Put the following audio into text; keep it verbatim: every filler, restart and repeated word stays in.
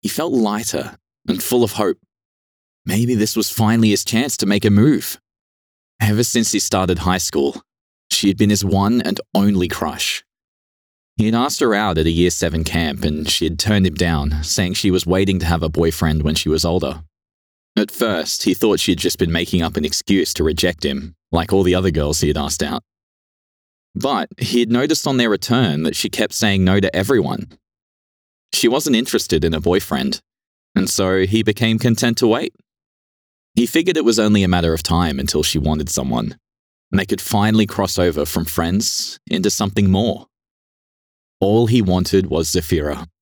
he felt lighter and full of hope. Maybe this was finally his chance to make a move. Ever since he started high school, she had been his one and only crush. He had asked her out at a year seven camp and she had turned him down, saying she was waiting to have a boyfriend when she was older. At first, he thought she had just been making up an excuse to reject him, like all the other girls he had asked out. But he had noticed on their return that she kept saying no to everyone. She wasn't interested in a boyfriend, and so he became content to wait. He figured it was only a matter of time until she wanted someone, and they could finally cross over from friends into something more. All he wanted was Zafira.